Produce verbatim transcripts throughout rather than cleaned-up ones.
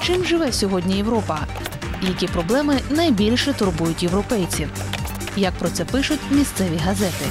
Чим живе сьогодні Європа? Які проблеми найбільше турбують європейців? Як про це пишуть місцеві газети?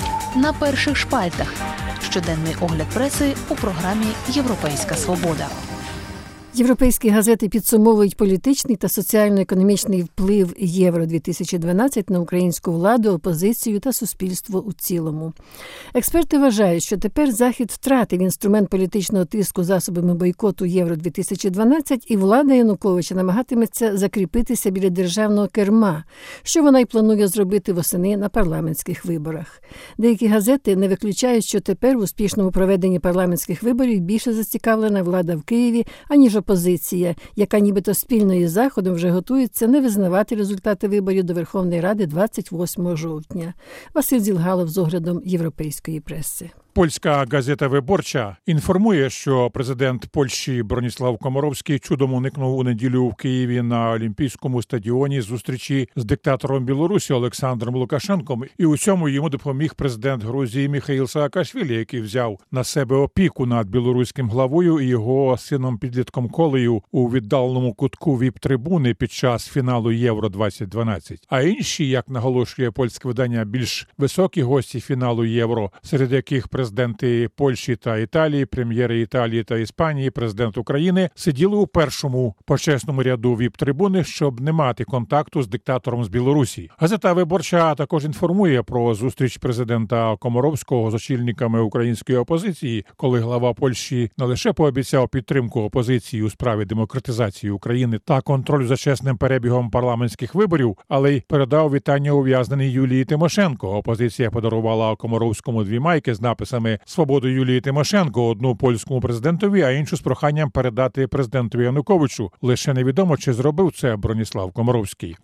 На перших шпальтах. Щоденний огляд преси у програмі «Європейська свобода». Європейські газети підсумовують політичний та соціально-економічний вплив Євро-дві тисячі дванадцять на українську владу, опозицію та суспільство у цілому. Експерти вважають, що тепер Захід втратив інструмент політичного тиску засобами бойкоту Євро-дві тисячі дванадцять, і влада Януковича намагатиметься закріпитися біля державного керма, що вона й планує зробити восени на парламентських виборах. Деякі газети не виключають, що тепер в успішному проведенні парламентських виборів більше зацікавлена влада в Києві, аніж опозиція, яка нібито спільно із Заходом вже готується не визнавати результати виборів до Верховної Ради двадцять восьмого жовтня. Василь Зілгалов з оглядом європейської преси. Польська газета «Виборча» інформує, що президент Польщі Броніслав Комаровський чудом уникнув у неділю в Києві на Олімпійському стадіоні зустрічі з диктатором Білорусі Олександром Лукашенком, і у цьому йому допоміг президент Грузії Міхаїл Саакашвілі, який взяв на себе опіку над білоруським главою і його сином-підлітком Колею у віддаленому кутку віп-трибуни під час фіналу Євро-двадцять дванадцять. А інші, як наголошує польське видання, більш високі гості фіналу Євро, серед яких президенти Польщі та Італії, прем'єри Італії та Іспанії, президент України, сиділи у першому почесному ряду віп-трибуни, щоб не мати контакту з диктатором з Білорусі. Газета «Виборча» також інформує про зустріч президента Комаровського з очільниками української опозиції, коли глава Польщі не лише пообіцяв підтримку опозиції у справі демократизації України та контроль за чесним перебігом парламентських виборів, але й передав вітання ув'язненій Юлії Тимошенко. Опозиція подарувала Комаровському дві майки з написами «Свободу Юлії Тимошенко», одну польському президентові, а іншу з проханням передати президентові Януковичу. Лише невідомо, чи зробив це Броніслав Комаровський.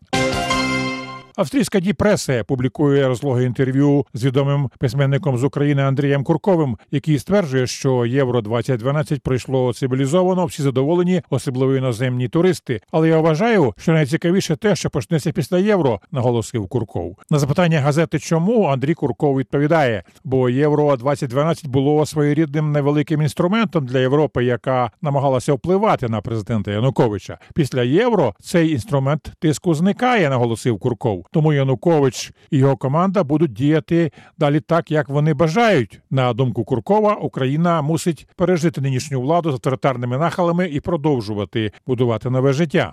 Австрійська «Ді Пресе» публікує розлоге інтерв'ю з відомим письменником з України Андрієм Курковим, який стверджує, що Євро-двадцять дванадцять пройшло цивілізовано, всі задоволені, особливо іноземні туристи. Але я вважаю, що найцікавіше те, що почнеться після Євро, наголосив Курков. На запитання газети «Чому?» Андрій Курков відповідає, бо Євро-двадцять дванадцять було своєрідним невеликим інструментом для Європи, яка намагалася впливати на президента Януковича. Після Євро цей інструмент тиску зникає, наголосив Курков. Тому Янукович і його команда будуть діяти далі так, як вони бажають. На думку Куркова, Україна мусить пережити нинішню владу з авторитарними нахилами і продовжувати будувати нове життя.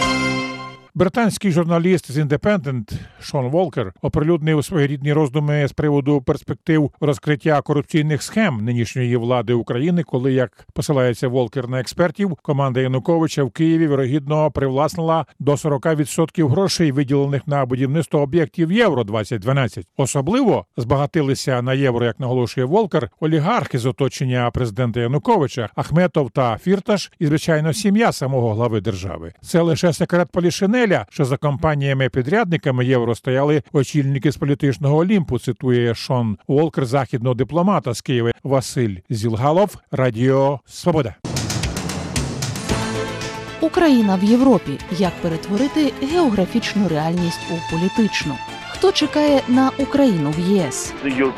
Британський журналіст з «Індепендент» Шон Волкер оприлюднив своєрідні роздуми з приводу перспектив розкриття корупційних схем нинішньої влади України, коли, як посилається Волкер на експертів, команда Януковича в Києві, вірогідно, привласнила до сорок відсотків грошей, виділених на будівництво об'єктів Євро-двадцять дванадцять. Особливо збагатилися на Євро, як наголошує Волкер, олігархи з оточення президента Януковича, Ахметов та Фірташ і, звичайно, сім'я самого глави держави. Це лише секрет Полішинеля, що за компаніями-підрядниками Євро стояли очільники з політичного Олімпу, цитує Шон Волкер, західного дипломата з Києва. Василь Зілгалов, Радіо Свобода. Україна в Європі. Як перетворити географічну реальність у політичну? Хто чекає на Україну в ЄС?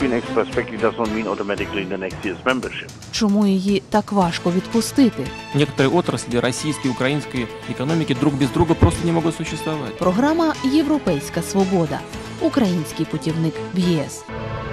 Чому її так важко відпустити? Некоторые отрасли российской, украинской экономики друг без друга просто не могут существовать. Програма «Європейська свобода». Український путівник в ЄС.